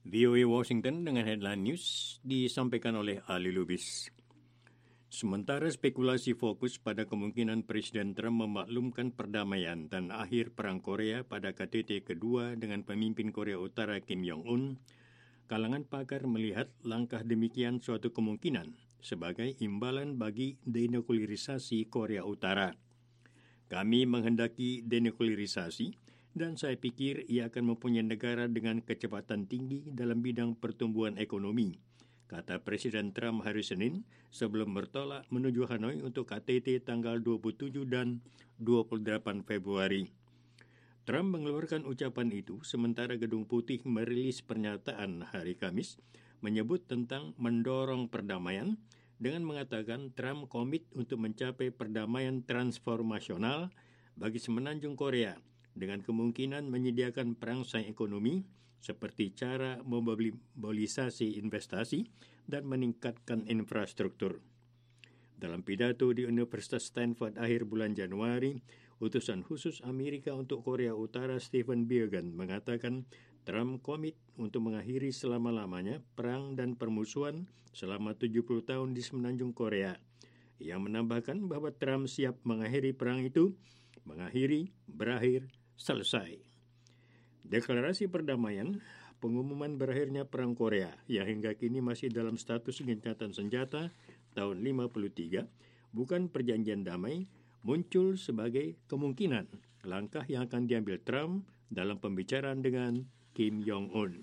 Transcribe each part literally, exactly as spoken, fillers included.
V O A Washington dengan headline news disampaikan oleh Ali Lubis. Sementara spekulasi fokus pada kemungkinan Presiden Trump memaklumkan perdamaian dan akhir Perang Korea pada K T T kedua dengan pemimpin Korea Utara Kim Jong-un, kalangan pakar melihat langkah demikian suatu kemungkinan sebagai imbalan bagi denuklearisasi Korea Utara. Kami menghendaki denuklearisasi dan saya pikir ia akan mempunyai negara dengan kecepatan tinggi dalam bidang pertumbuhan ekonomi, kata Presiden Trump hari Senin sebelum bertolak menuju Hanoi untuk K T T tanggal dua puluh tujuh dan dua puluh delapan Februari. Trump mengeluarkan ucapan itu sementara Gedung Putih merilis pernyataan hari Kamis menyebut tentang mendorong perdamaian dengan mengatakan Trump komit untuk mencapai perdamaian transformasional bagi semenanjung Korea dengan kemungkinan menyediakan perangsang ekonomi seperti cara memobilisasi investasi dan meningkatkan infrastruktur. Dalam pidato di Universitas Stanford akhir bulan Januari, utusan khusus Amerika untuk Korea Utara Stephen Biegun mengatakan Trump komit untuk mengakhiri selama-lamanya perang dan permusuhan selama tujuh puluh tahun di semenanjung Korea. Ia menambahkan bahwa Trump siap mengakhiri perang itu, mengakhiri, berakhir, selesai. Deklarasi perdamaian, pengumuman berakhirnya Perang Korea yang hingga kini masih dalam status gencatan senjata tahun lima puluh tiga, bukan perjanjian damai, muncul sebagai kemungkinan langkah yang akan diambil Trump dalam pembicaraan dengan Kim Jong-un.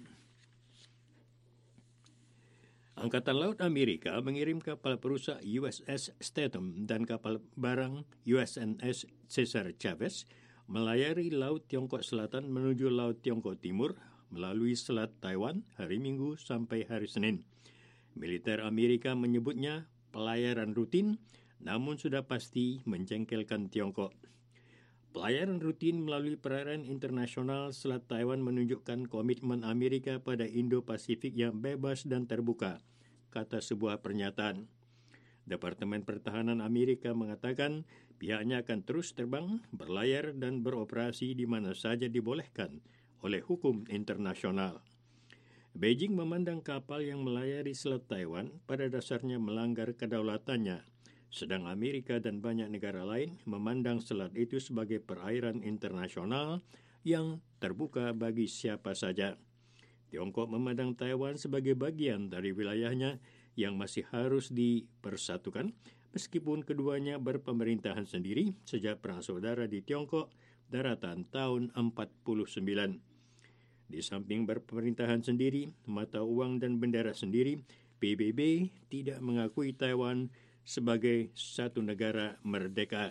Angkatan Laut Amerika mengirim kapal perusak U S S Statham dan kapal barang U S N S Cesar Chavez melayari Laut Tiongkok Selatan menuju Laut Tiongkok Timur melalui Selat Taiwan hari Minggu sampai hari Senin. Militer Amerika menyebutnya pelayaran rutin, namun sudah pasti menjengkelkan Tiongkok. Pelayaran rutin melalui perairan internasional Selat Taiwan menunjukkan komitmen Amerika pada Indo-Pasifik yang bebas dan terbuka, kata sebuah pernyataan. Departemen Pertahanan Amerika mengatakan pihaknya akan terus terbang, berlayar dan beroperasi di mana saja dibolehkan oleh hukum internasional. Beijing memandang kapal yang melayari Selat Taiwan pada dasarnya melanggar kedaulatannya, sedang Amerika dan banyak negara lain memandang selat itu sebagai perairan internasional yang terbuka bagi siapa saja. Tiongkok memandang Taiwan sebagai bagian dari wilayahnya yang masih harus dipersatukan, meskipun keduanya berpemerintahan sendiri sejak Perang Saudara di Tiongkok daratan tahun empat puluh sembilan. Di samping berpemerintahan sendiri, mata uang dan bendera sendiri, P B B tidak mengakui Taiwan sebagai satu negara merdeka.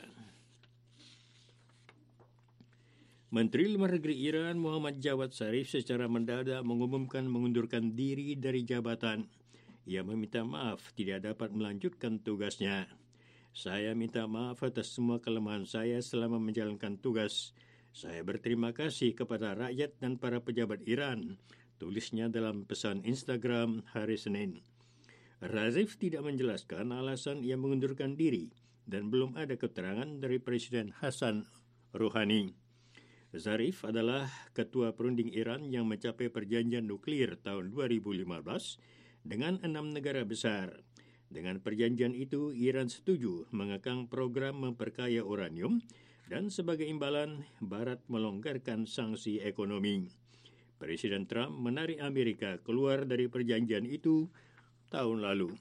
Menteri Luar Negeri Iran Muhammad Javad Zarif secara mendadak mengumumkan mengundurkan diri dari jabatan. Ia meminta maaf tidak dapat melanjutkan tugasnya. Saya minta maaf atas semua kelemahan saya selama menjalankan tugas. Saya berterima kasih kepada rakyat dan para pejabat Iran, tulisnya dalam pesan Instagram hari Senin. Zarif tidak menjelaskan alasan ia mengundurkan diri dan belum ada keterangan dari Presiden Hassan Rouhani. Zarif adalah ketua perunding Iran yang mencapai perjanjian nuklir tahun dua ribu lima belas dengan enam negara besar. Dengan perjanjian itu, Iran setuju mengekang program memperkaya uranium dan sebagai imbalan, Barat melonggarkan sanksi ekonomi. Presiden Trump menarik Amerika keluar dari perjanjian itu tahun lalu.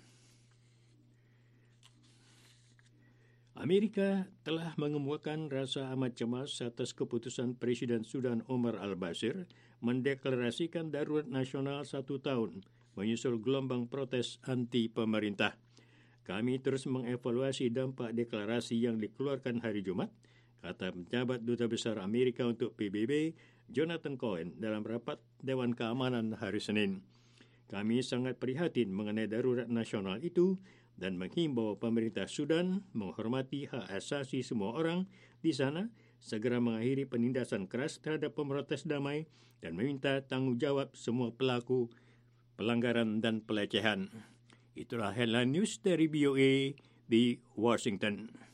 Amerika telah mengemukakan rasa amat cemas atas keputusan Presiden Sudan Omar al-Bashir mendeklarasikan darurat nasional satu tahun menyusul gelombang protes anti pemerintah. Kami terus mengevaluasi dampak deklarasi yang dikeluarkan hari Jumat, kata penjabat Duta Besar Amerika untuk P B B, Jonathan Cohen, dalam rapat Dewan Keamanan hari Senin. Kami sangat prihatin mengenai darurat nasional itu dan menghimbau pemerintah Sudan menghormati hak asasi semua orang di sana, segera mengakhiri penindasan keras terhadap pemrotes damai dan meminta tanggungjawab semua pelaku pelanggaran dan pelecehan. Itulah headline news dari V O A di Washington.